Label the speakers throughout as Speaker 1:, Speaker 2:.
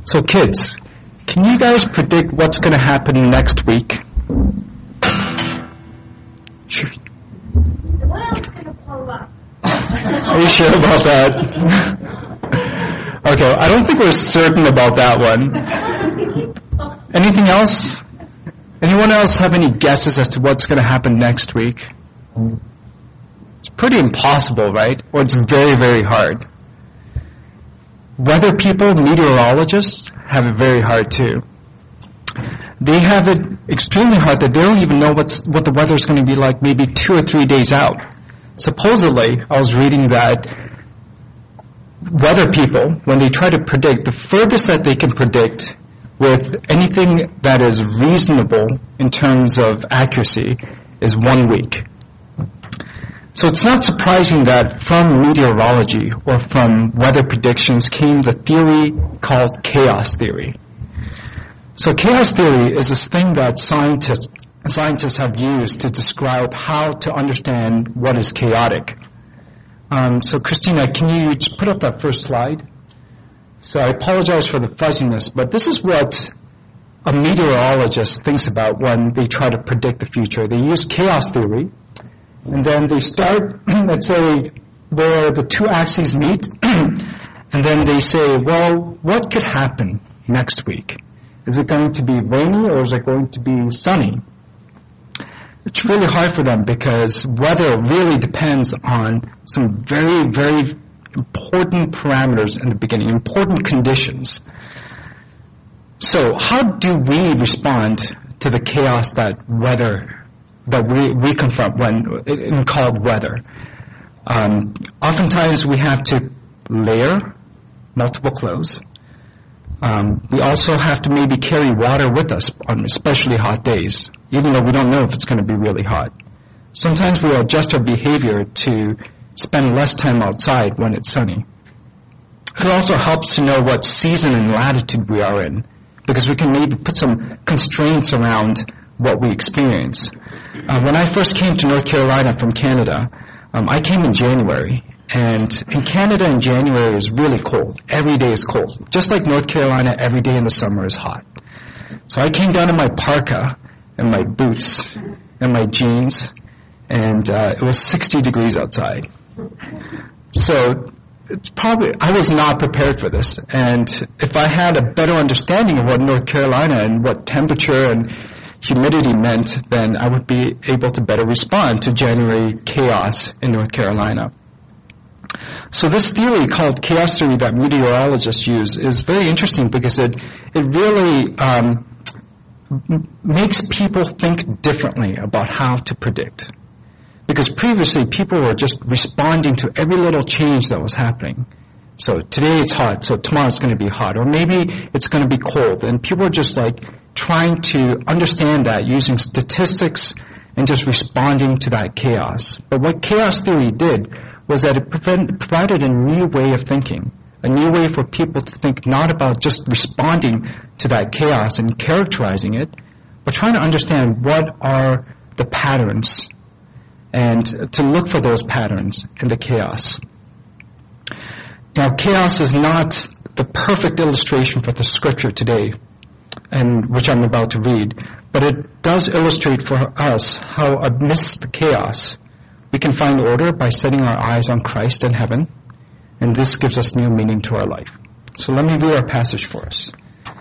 Speaker 1: So kids, can you guys predict what's going to happen next week? Sure.
Speaker 2: The world's going to blow up.
Speaker 1: Are you sure about that? Okay, I don't think we're certain about that one. Anything else? Anyone else have any guesses as to what's going to happen next week? It's pretty impossible, right? Or it's very, very hard. Weather people, meteorologists, have it very hard too. They have it extremely hard that they don't even know what the weather is going to be like maybe 2 or 3 days out. Supposedly, I was reading that weather people, when they try to predict, the furthest that they can predict with anything that is reasonable in terms of accuracy is 1 week. So it's not surprising that from meteorology or from weather predictions came the theory called chaos theory. So chaos theory is this thing that scientists have used to describe how to understand what is chaotic. So Christina, can you just put up that first slide? So I apologize for the fuzziness, but this is what a meteorologist thinks about when they try to predict the future. They use chaos theory, and then they start, let's say, where the two axes meet, and then they say, well, what could happen next week? Is it going to be rainy or is it going to be sunny? It's really hard for them because weather really depends on some very, very important parameters in the beginning, important conditions. So how do we respond to the chaos that we confront when called weather? Oftentimes we have to layer multiple clothes. We also have to maybe carry water with us on especially hot days, even though we don't know if it's going to be really hot. Sometimes we'll adjust our behavior to spend less time outside when it's sunny. It also helps to know what season and latitude we are in, because we can maybe put some constraints around what we experience. When I first came to North Carolina from Canada, I came in January. And in Canada in January is really cold. Every day is cold. Just like North Carolina, every day in the summer is hot. So I came down in my parka and my boots and my jeans, and it was 60 degrees outside. So I was not prepared for this. And if I had a better understanding of what North Carolina and what temperature and humidity meant, then I would be able to better respond to January chaos in North Carolina. So this theory called chaos theory that meteorologists use is very interesting because it really makes people think differently about how to predict. Because previously people were just responding to every little change that was happening. So today it's hot, so tomorrow it's going to be hot. Or maybe it's going to be cold. And people are just like trying to understand that using statistics and just responding to that chaos. But what chaos theory did was that it provided a new way of thinking, a new way for people to think not about just responding to that chaos and characterizing it, but trying to understand what are the patterns and to look for those patterns in the chaos. Now, chaos is not the perfect illustration for the scripture today, and which I'm about to read, but it does illustrate for us how amidst the chaos, we can find order by setting our eyes on Christ in heaven, and this gives us new meaning to our life. So let me read our passage for us.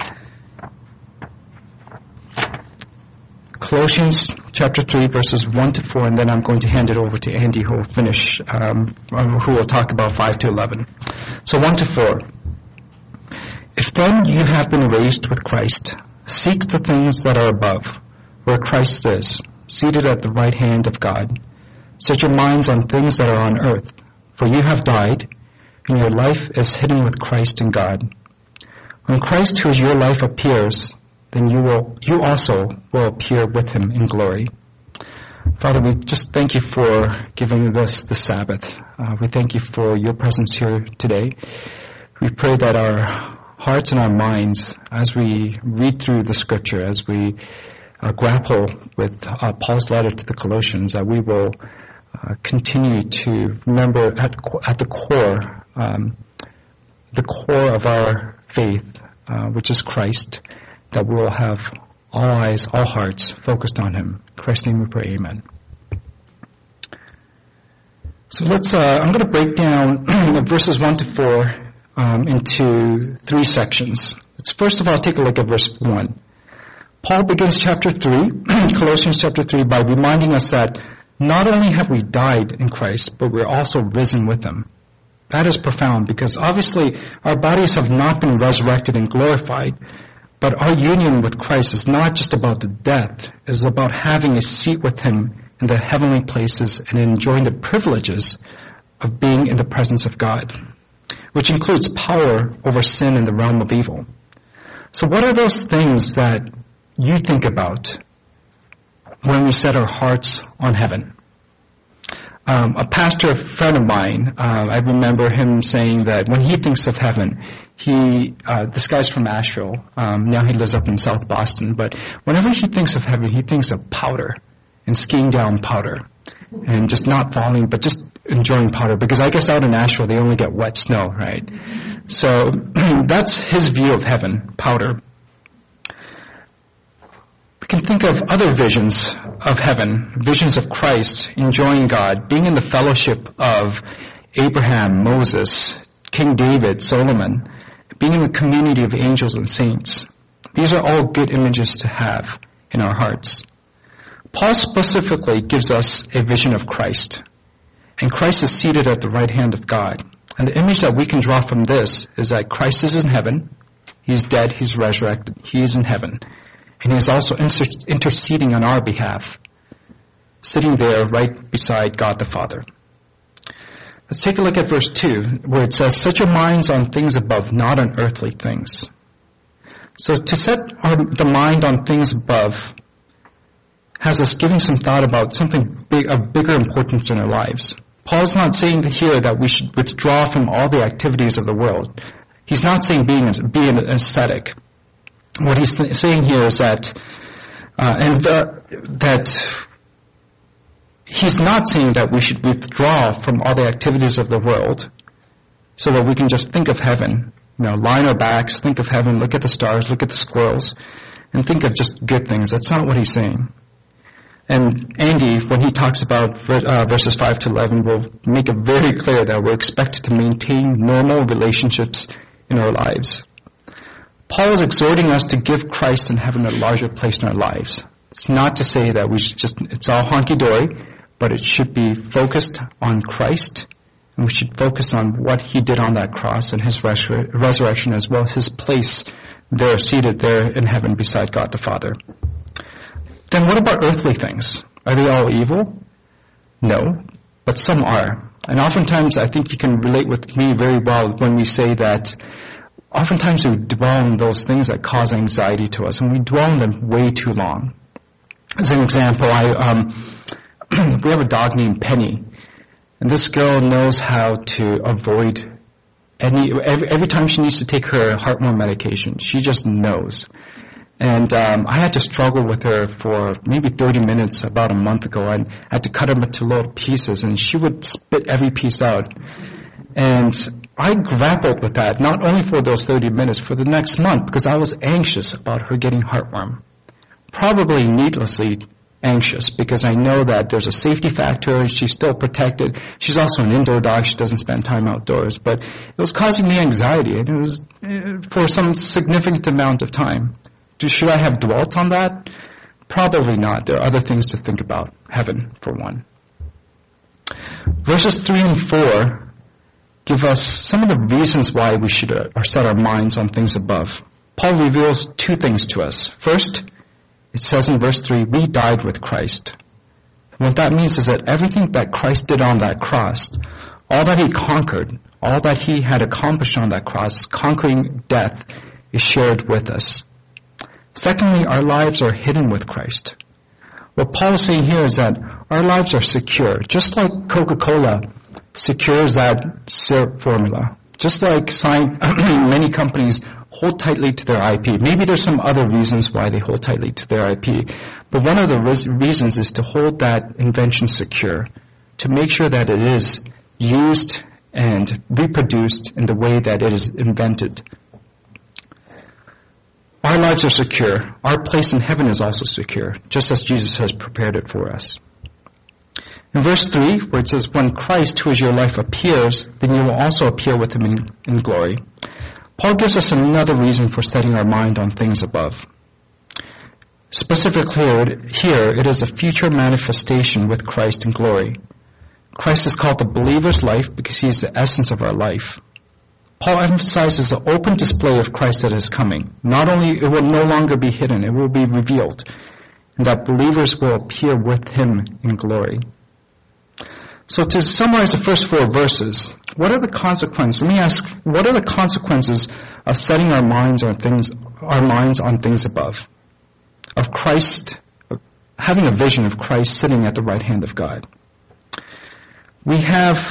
Speaker 1: Colossians chapter 3, verses 1 to 4, and then I'm going to hand it over to Andy, who will finish, who will talk about 5 to 11. So 1 to 4. If then you have been raised with Christ, seek the things that are above, where Christ is, seated at the right hand of God. Set your minds on things that are on earth, for you have died, and your life is hidden with Christ in God. When Christ, who is your life, appears, then you also will appear with him in glory. Father, we just thank you for giving us the Sabbath. We thank you for your presence here today. We pray that our hearts and our minds, as we read through the scripture, as we grapple with Paul's letter to the Colossians, that we will continue to remember at the core of our faith, which is Christ, that we will have all eyes, all hearts focused on him. In Christ's name we pray, amen. So I'm going to break down verses 1 to 4 into 3 sections. Let's first of all take a look at verse 1. Paul begins chapter 3, Colossians chapter 3, by reminding us that not only have we died in Christ, but we're also risen with him. That is profound because obviously our bodies have not been resurrected and glorified, but our union with Christ is not just about the death. It is about having a seat with him in the heavenly places and enjoying the privileges of being in the presence of God, which includes power over sin in the realm of evil. So what are those things that you think about when we set our hearts on heaven? A pastor friend of mine, I remember him saying that when he thinks of heaven, this guy's from Asheville, now he lives up in South Boston, but whenever he thinks of heaven, he thinks of powder and skiing down powder and just not falling, but just enjoying powder, because I guess out in Asheville they only get wet snow, right? So that's his view of heaven, powder. We can think of other visions of heaven, visions of Christ, enjoying God, being in the fellowship of Abraham, Moses, King David, Solomon, being in the community of angels and saints. These are all good images to have in our hearts. Paul specifically gives us a vision of Christ, and Christ is seated at the right hand of God. And the image that we can draw from this is that Christ is in heaven, he's dead, he's resurrected, he is in heaven. And he is also interceding on our behalf, sitting there right beside God the Father. Let's take a look at verse 2, where it says, "Set your minds on things above, not on earthly things." So to set the mind on things above has us giving some thought about something of bigger importance in our lives. Paul's not saying here that we should withdraw from all the activities of the world. He's not saying be an ascetic. What he's saying here is that he's not saying that we should withdraw from all the activities of the world so that we can just think of heaven, lie on our backs, think of heaven, look at the stars, look at the squirrels, and think of just good things. That's not what he's saying. And Andy, when he talks about verses 5 to 11, will make it very clear that we're expected to maintain normal relationships in our lives. Paul is exhorting us to give Christ in heaven a larger place in our lives. It's not to say that we should it's all honky-dory, but it should be focused on Christ, and we should focus on what he did on that cross and his resurrection, as well as his place there, seated there in heaven beside God the Father. Then what about earthly things? Are they all evil? No, but some are. And oftentimes I think you can relate with me very well when we say that oftentimes we dwell on those things that cause anxiety to us, and we dwell on them way too long. As an example, we have a dog named Penny, and this girl knows how to avoid every time she needs to take her heartworm medication. She just knows. And I had to struggle with her for maybe 30 minutes about a month ago, and I had to cut them into little pieces, and she would spit every piece out. And I grappled with that, not only for those 30 minutes, for the next month, because I was anxious about her getting heartworm. Probably needlessly anxious, because I know that there's a safety factor, she's still protected. She's also an indoor dog, she doesn't spend time outdoors. But it was causing me anxiety, and it was for some significant amount of time. Should I have dwelt on that? Probably not. There are other things to think about. Heaven, for one. Verses 3 and 4 give us some of the reasons why we should set our minds on things above. Paul reveals 2 things to us. First, it says in verse 3, we died with Christ. What that means is that everything that Christ did on that cross, all that he conquered, all that he had accomplished on that cross, conquering death, is shared with us. Secondly, our lives are hidden with Christ. What Paul is saying here is that our lives are secure, just like Coca-Cola secures that syrup formula. Just like many companies hold tightly to their IP. Maybe there's some other reasons why they hold tightly to their IP. But one of the reasons is to hold that invention secure, to make sure that it is used and reproduced in the way that it is invented. our lives are secure. Our place in heaven is also secure, just as Jesus has prepared it for us. In verse 3, where it says, when Christ, who is your life, appears, then you will also appear with him in glory. Paul gives us another reason for setting our mind on things above. Specifically here, it is a future manifestation with Christ in glory. Christ is called the believer's life because he is the essence of our life. Paul emphasizes the open display of Christ that is coming. Not only it will no longer be hidden, it will be revealed, and that believers will appear with him in glory. So to summarize the first 4 verses, what are the consequences? Let me ask, what are the consequences of setting our minds on things above? Of Christ, having a vision of Christ sitting at the right hand of God. We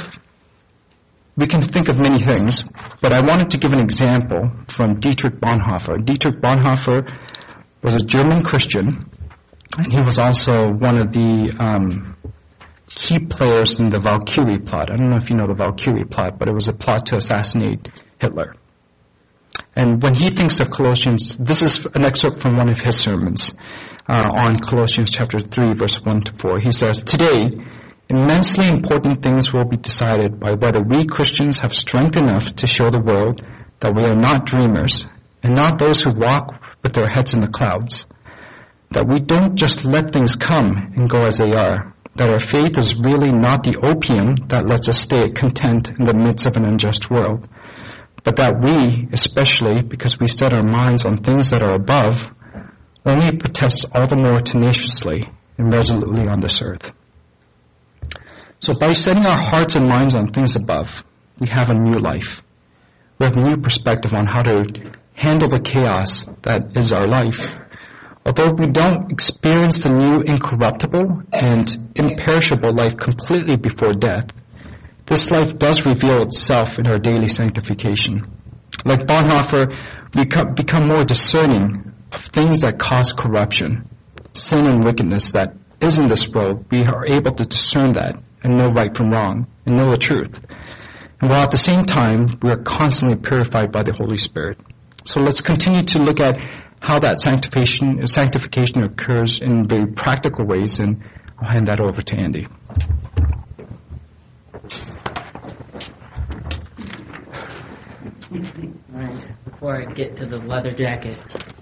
Speaker 1: can think of many things, but I wanted to give an example from Dietrich Bonhoeffer. Dietrich Bonhoeffer was a German Christian, and he was also one of the key players in the Valkyrie plot. I don't know if you know the Valkyrie plot, but it was a plot to assassinate Hitler. And when he thinks of Colossians, this is an excerpt from one of his sermons on Colossians chapter 3, verse 1 to 4. He says, today, immensely important things will be decided by whether we Christians have strength enough to show the world that we are not dreamers and not those who walk with their heads in the clouds, that we don't just let things come and go as they are, that our faith is really not the opium that lets us stay content in the midst of an unjust world, but that we, especially because we set our minds on things that are above, only protest all the more tenaciously and resolutely on this earth. So by setting our hearts and minds on things above, we have a new life. We have a new perspective on how to handle the chaos that is our life. Although we don't experience the new incorruptible and imperishable life completely before death, this life does reveal itself in our daily sanctification. Like Bonhoeffer, we become more discerning of things that cause corruption, sin and wickedness that is in this world. We are able to discern that and know right from wrong and know the truth. And while at the same time, we are constantly purified by the Holy Spirit. So let's continue to look at how that sanctification occurs in very practical ways, and I'll hand that over to Andy.
Speaker 3: All right. Before I get to the leather jacket,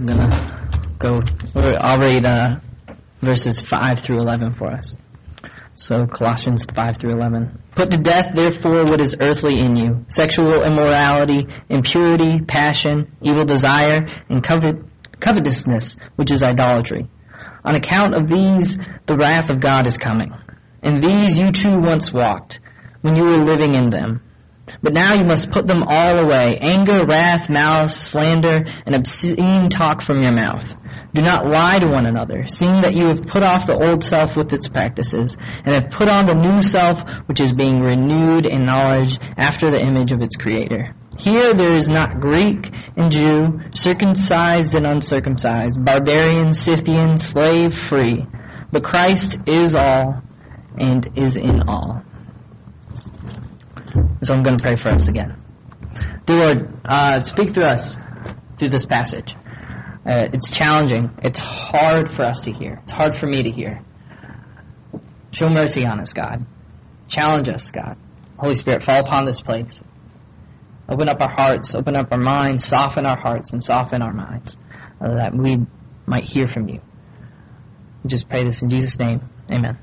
Speaker 3: I'll read verses 5 through 11 for us. So Colossians 5 through 11. Put to death, therefore, what is earthly in you: sexual immorality, impurity, passion, evil desire, and covetousness, which is idolatry. On account of these, the wrath of God is coming. In these you too once walked, when you were living in them. But now you must put them all away: anger, wrath, malice, slander, and obscene talk from your mouth. Do not lie to one another, seeing that you have put off the old self with its practices, and have put on the new self, which is being renewed in knowledge after the image of its Creator. Here there is not Greek and Jew, circumcised and uncircumcised, barbarian, Scythian, slave, free, but Christ is all and is in all. So I'm going to pray for us again. Dear Lord, speak through us through this passage. It's challenging. It's hard for us to hear. It's hard for me to hear. Show mercy on us, God. Challenge us, God. Holy Spirit, fall upon this place. Open up our hearts, open up our minds, soften our hearts and soften our minds, that we might hear from you. We just pray this in Jesus' name. Amen.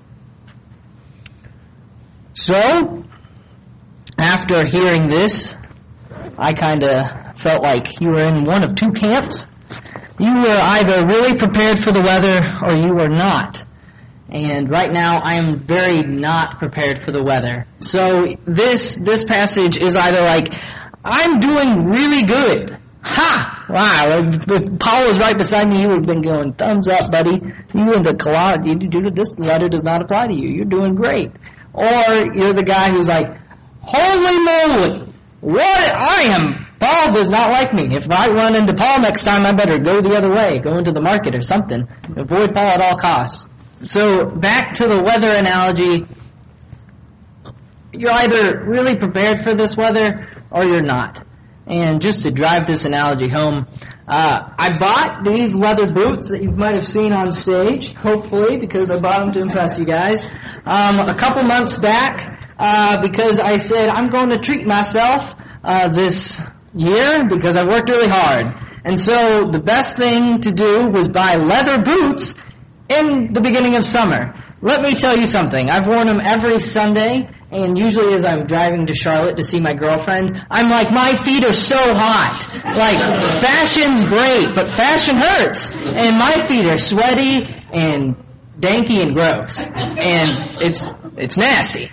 Speaker 3: So, after hearing this, I kind of felt like you were in one of two camps. You were either really prepared for the weather or you were not. And right now I am very not prepared for the weather. So this passage is either like, I'm doing really good. Ha! Wow. If Paul was right beside me, he would have been going, thumbs up, buddy. You in the Colossians, this letter does not apply to you. You're doing great. Or you're the guy who's like, holy moly, Paul does not like me. If I run into Paul next time, I better go the other way, go into the market or something. Avoid Paul at all costs. So back to the weather analogy. You're either really prepared for this weather or you're not. And just to drive this analogy home, I bought these leather boots that you might have seen on stage, hopefully, because I bought them to impress you guys, a couple months back, because I said I'm going to treat myself this year because I worked really hard. And so the best thing to do was buy leather boots in the beginning of summer. Let me tell you something. I've worn them every Sunday, and usually as I'm driving to Charlotte to see my girlfriend, I'm like, my feet are so hot. Like, fashion's great, but fashion hurts. And my feet are sweaty and danky and gross. And it's nasty.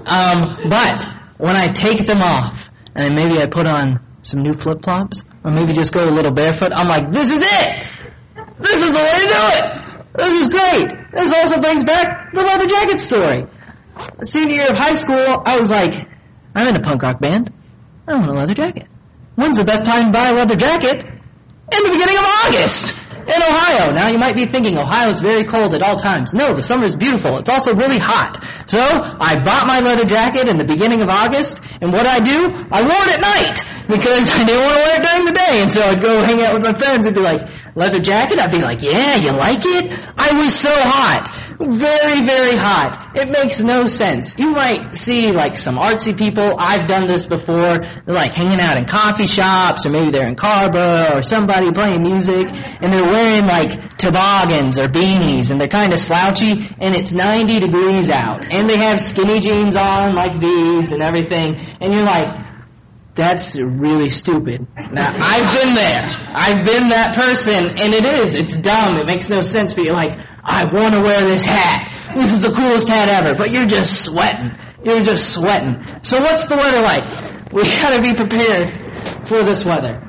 Speaker 3: But when I take them off, and then maybe I put on some new flip-flops, or maybe just go a little barefoot, I'm like, this is it! This is the way to do it! This is great! This also brings back the leather jacket story. Senior year of high school, I was like, I'm in a punk rock band. I want a leather jacket. When's the best time to buy a leather jacket? In the beginning of August in Ohio. Now you might be thinking Ohio's very cold at all times. No, the summer is beautiful. It's also really hot. So I bought my leather jacket in the beginning of August, and what I do? I wore it at night because I didn't want to wear it during the day. And so I'd go hang out with my friends and be like, leather jacket? I'd be like, yeah, you like it? I was so hot. Very, very hot. It makes no sense. You might see like some artsy people. I've done this before. They're like hanging out in coffee shops, or maybe they're in Carver, or somebody playing music, and they're wearing like toboggans or beanies, and they're kind of slouchy, and it's 90 degrees out, and they have skinny jeans on like these and everything, and you're like, that's really stupid. Now, I've been there. I've been that person, and it's dumb. It makes no sense, but you're like, I want to wear this hat. This is the coolest hat ever, but you're just sweating. You're just sweating. So what's the weather like? We got to be prepared for this weather.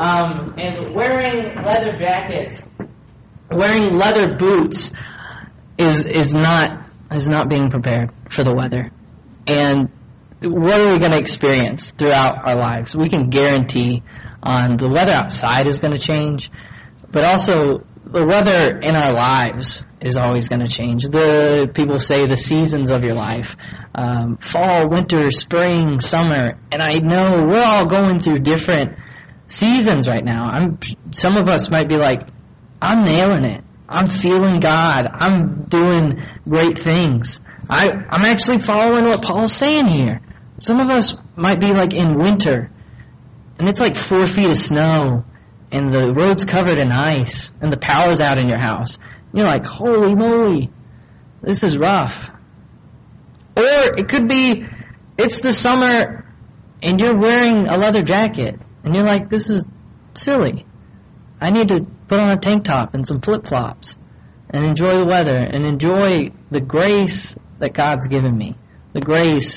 Speaker 3: And wearing leather jackets, wearing leather boots is not being prepared for the weather. And what are we going to experience throughout our lives? We can guarantee the weather outside is going to change, but also the weather in our lives is always going to change. The people say the seasons of your life, fall, winter, spring, summer, and I know we're all going through different seasons right now. Some of us might be like, I'm nailing it. I'm feeling God. I'm doing great things. I'm actually following what Paul's saying here. Some of us might be like in winter, and it's like 4 feet of snow, and the road's covered in ice, and the power's out in your house. And you're like, holy moly, this is rough. Or it could be, it's the summer, and you're wearing a leather jacket, and you're like, this is silly. I need to put on a tank top and some flip-flops, and enjoy the weather, and enjoy the grace that God's given me. The grace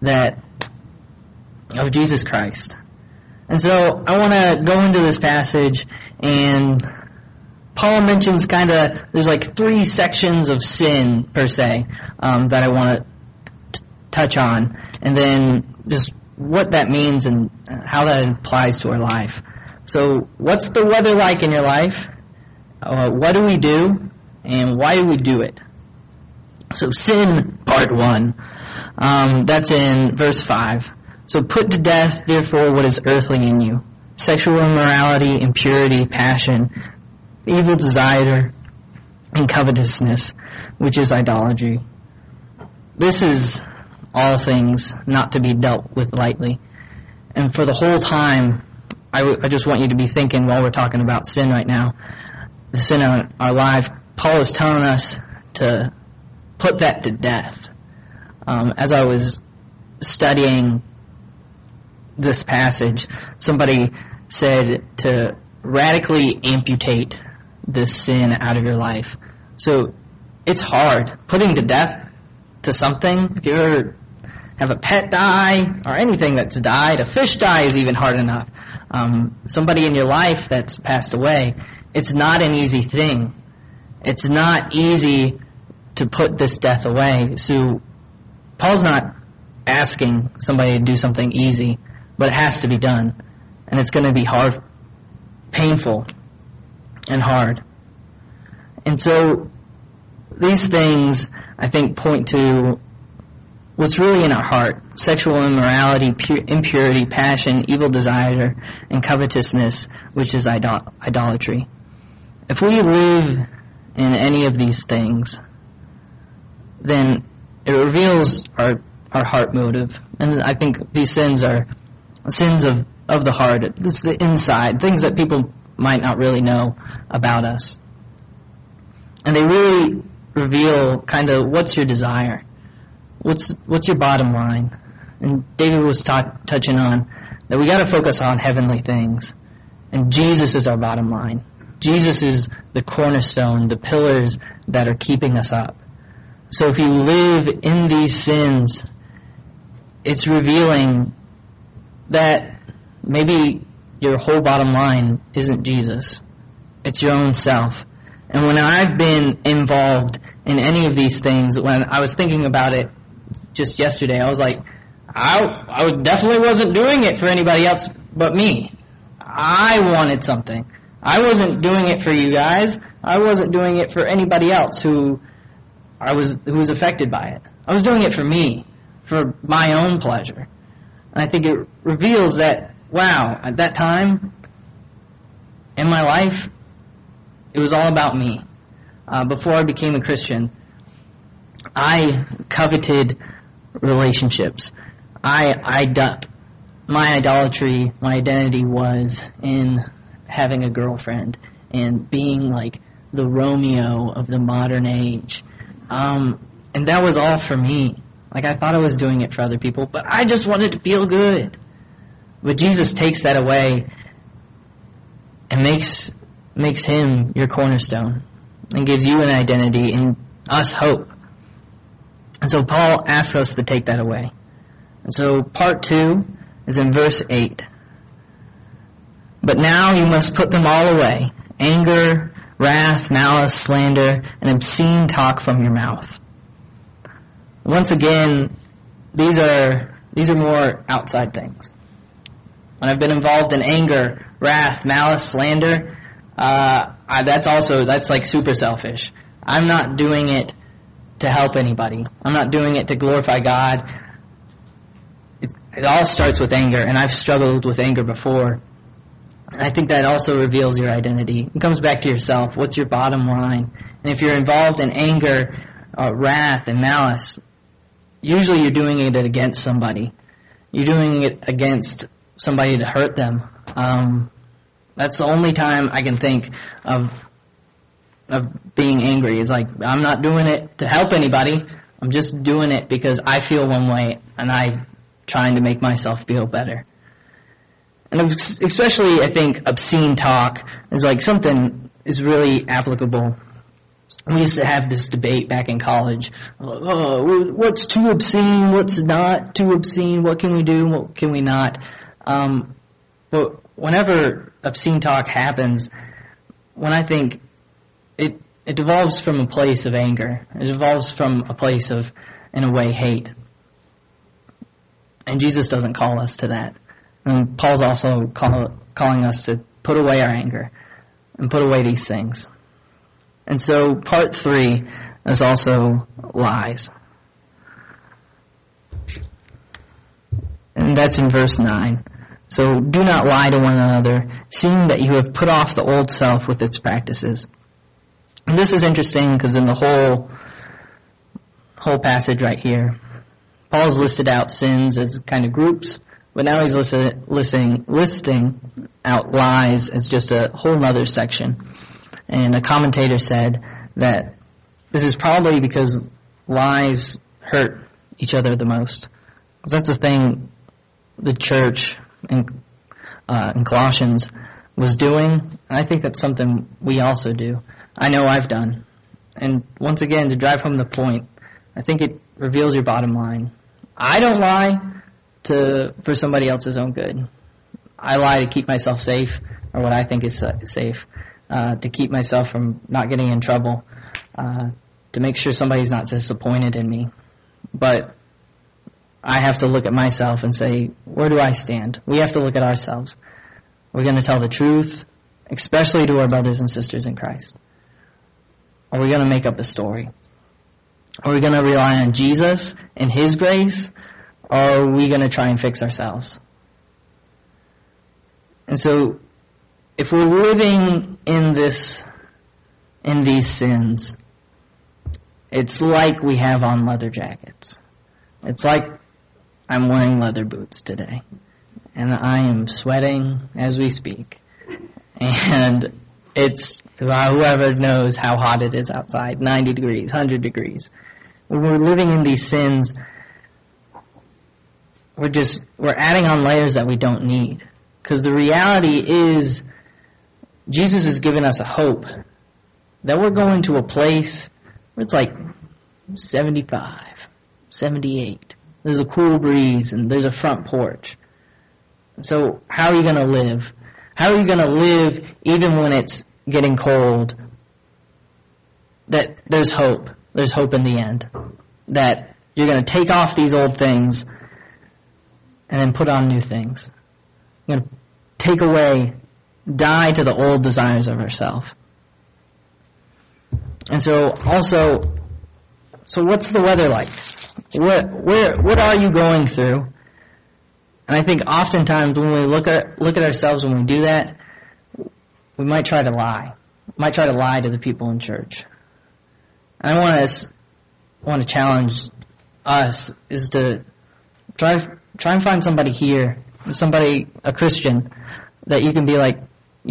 Speaker 3: of Jesus Christ. And so I want to go into this passage, and Paul mentions there's like 3 sections of sin per se that I want to touch on, and then just what that means and how that applies to our life. So what's the weather like in your life? What do we do? And why do we do it? So sin, part 1. That's in verse 5. So put to death, therefore, what is earthly in you: sexual immorality, impurity, passion, evil desire, and covetousness, which is idolatry. This is all things not to be dealt with lightly. And for the whole time, I just want you to be thinking while we're talking about sin right now, the sin in our life, Paul is telling us to put that to death. As I was studying this passage, somebody said to radically amputate this sin out of your life. So it's hard. Putting to death to something, if you ever have a pet die or anything that's died, a fish die is even hard enough. Somebody in your life that's passed away, it's not an easy thing. It's not easy to put this death away. So Paul's not asking somebody to do something easy, but it has to be done. And it's going to be hard, painful, and hard. And so these things, I think, point to what's really in our heart. sexual immorality, impurity, passion, evil desire, and covetousness, which is idolatry. If we live in any of these things, then it reveals our heart motive. And I think these sins are sins of the heart. It's the inside, things that people might not really know about us. And they really reveal kind of what's your desire. What's your bottom line? And David was touching on that we got to focus on heavenly things. And Jesus is our bottom line. Jesus is the cornerstone, the pillars that are keeping us up. So if you live in these sins, it's revealing that maybe your whole bottom line isn't Jesus. It's your own self. And when I've been involved in any of these things, when I was thinking about it just yesterday, I was like, I definitely wasn't doing it for anybody else but me. I wanted something. I wasn't doing it for you guys. I wasn't doing it for anybody else who was affected by it. I was doing it for me, for my own pleasure. And I think it reveals that, wow, at that time in my life, it was all about me. Before I became a Christian, I coveted relationships. My idolatry, my identity was in having a girlfriend and being like the Romeo of the modern age. And that was all for me. Like, I thought I was doing it for other people, but I just wanted to feel good. But Jesus takes that away and makes him your cornerstone and gives you an identity and us hope. And so Paul asks us to take that away. And so part 2 is in verse 8. But now you must put them all away: anger, wrath, malice, slander, and obscene talk from your mouth. Once again, these are more outside things. When I've been involved in anger, wrath, malice, slander, that's like super selfish. I'm not doing it to help anybody. I'm not doing it to glorify God. It all starts with anger, and I've struggled with anger before. And I think that also reveals your identity. It comes back to yourself. What's your bottom line? And if you're involved in anger, wrath, and malice, usually you're doing it against somebody. You're doing it against somebody to hurt them. That's the only time I can think of being angry. Is like, I'm not doing it to help anybody. I'm just doing it because I feel one way, and I'm trying to make myself feel better. And especially, I think, obscene talk is like something is really applicable. We used to have this debate back in college. Oh, what's too obscene? What's not too obscene? What can we do? What can we not? But whenever obscene talk happens, when I think it evolves from a place of anger. It evolves from a place of, in a way, hate. And Jesus doesn't call us to that. And Paul's also calling us to put away our anger and put away these things. And so part 3 is also lies. And that's in verse 9. So do not lie to one another, seeing that you have put off the old self with its practices. And this is interesting because in the whole passage right here, Paul's listed out sins as kind of groups, but now he's listing out lies as just a whole other section. And a commentator said that this is probably because lies hurt each other the most. Because that's the thing the church in Colossians was doing. And I think that's something we also do. I know I've done. And once again, to drive home the point, I think it reveals your bottom line. I don't lie for somebody else's own good. I lie to keep myself safe, or what I think is safe, to keep myself from not getting in trouble, to make sure somebody's not disappointed in me. But I have to look at myself and say, where do I stand? We have to look at ourselves. We're going to tell the truth, especially to our brothers and sisters in Christ. Are we going to make up a story? Are we going to rely on Jesus and His grace? or are we going to try and fix ourselves? And so, if we're living in these sins, it's like we have on leather jackets. It's like I'm wearing leather boots today, and I am sweating as we speak. And it's, whoever knows how hot it is outside, 90 degrees, 100 degrees. When we're living in these sins, we're adding on layers that we don't need. Because the reality is, Jesus has given us a hope that we're going to a place where it's like 75, 78. There's a cool breeze and there's a front porch. So how are you going to live? How are you going to live even when it's getting cold? That there's hope. There's hope in the end. That you're going to take off these old things and then put on new things. You're going to take away, die to the old desires of ourselves. And so also, what's the weather like? What are you going through? And I think oftentimes when we look at ourselves when we do that, we might try to lie. We might try to lie to the people in church. And I want to challenge us is to try and find somebody here, a Christian, that you can be like,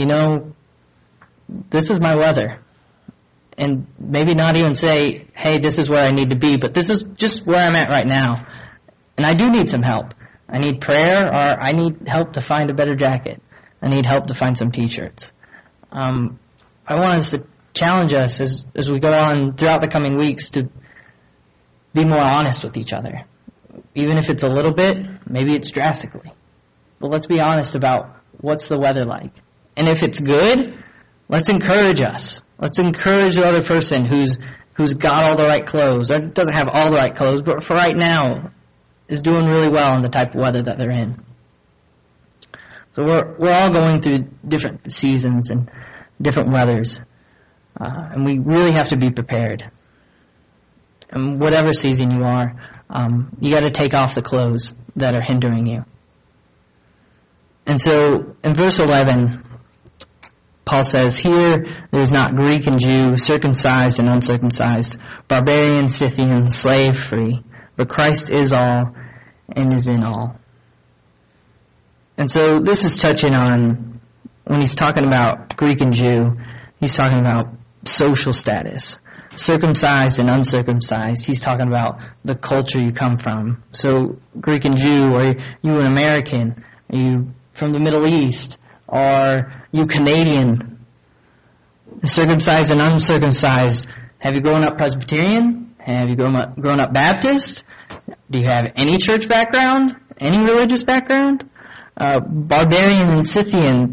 Speaker 3: this is my weather. And maybe not even say, hey, this is where I need to be, but this is just where I'm at right now. And I do need some help. I need prayer, or I need help to find a better jacket. I need help to find some T-shirts. I want us to challenge us as we go on throughout the coming weeks to be more honest with each other. Even if it's a little bit, maybe it's drastically. But let's be honest about what's the weather like. And if it's good, let's encourage us. Let's encourage the other person who's got all the right clothes, or doesn't have all the right clothes, but for right now is doing really well in the type of weather that they're in. So we're all going through different seasons and different weathers, and we really have to be prepared. And whatever season you are, you got to take off the clothes that are hindering you. And so in verse 11, Paul says, here there is not Greek and Jew, circumcised and uncircumcised, barbarian, Scythian, slave, free, but Christ is all and is in all. And so this is touching on, when he's talking about Greek and Jew, he's talking about social status. Circumcised and uncircumcised, he's talking about the culture you come from. So Greek and Jew, are you an American? Are you from the Middle East? Are you Canadian? Circumcised and uncircumcised, have you grown up Presbyterian? Have you grown up Baptist? Do you have any church background? Any religious background? Barbarian and Scythian,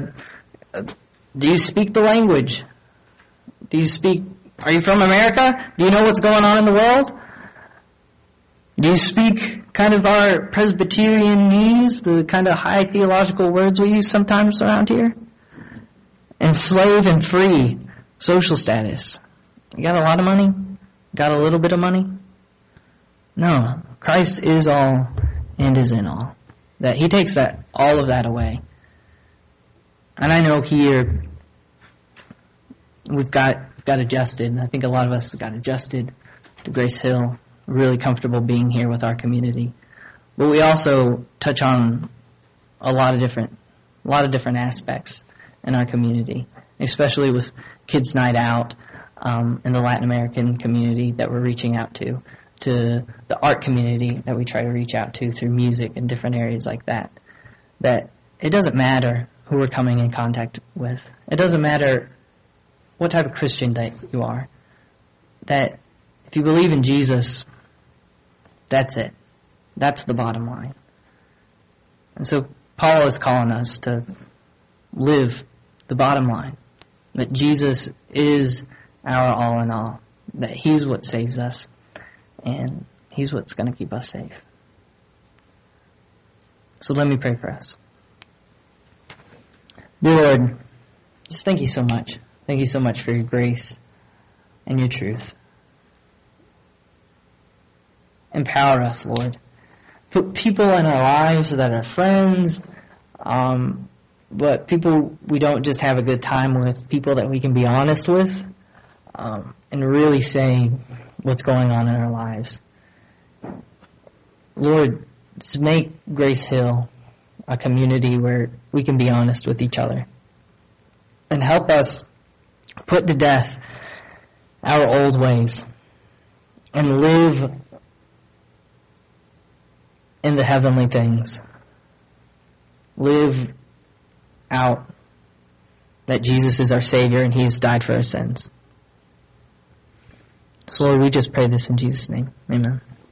Speaker 3: do you speak the language? Are you from America? Do you know what's going on in the world? Do you speak kind of our Presbyterianese, the kind of high theological words we use sometimes around here? And slave and free, social status. You got a lot of money? Got a little bit of money? No. Christ is all and is in all. That he takes all of that away. And I know here we've got adjusted. I think a lot of us got adjusted to Grace Hill. We're really comfortable being here with our community. But we also touch on a lot of different aspects in our community, especially with Kids Night Out in the Latin American community that we're reaching out to the art community that we try to reach out to through music and different areas like that. That it doesn't matter who we're coming in contact with. It doesn't matter what type of Christian that you are. That if you believe in Jesus, that's it. That's the bottom line. And so Paul is calling us to live the bottom line. That Jesus is our all in all. That he's what saves us. And he's what's going to keep us safe. So let me pray for us. Dear Lord, just thank you so much. Thank you so much for your grace and your truth. Empower us, Lord, put people in our lives that are friends, but people we don't just have a good time with, people that we can be honest with, and really say what's going on in our lives. Lord, just make Grace Hill a community where we can be honest with each other. And help us put to death our old ways and live in the heavenly things. Live out that Jesus is our Savior and He has died for our sins. So Lord, we just pray this in Jesus' name. Amen.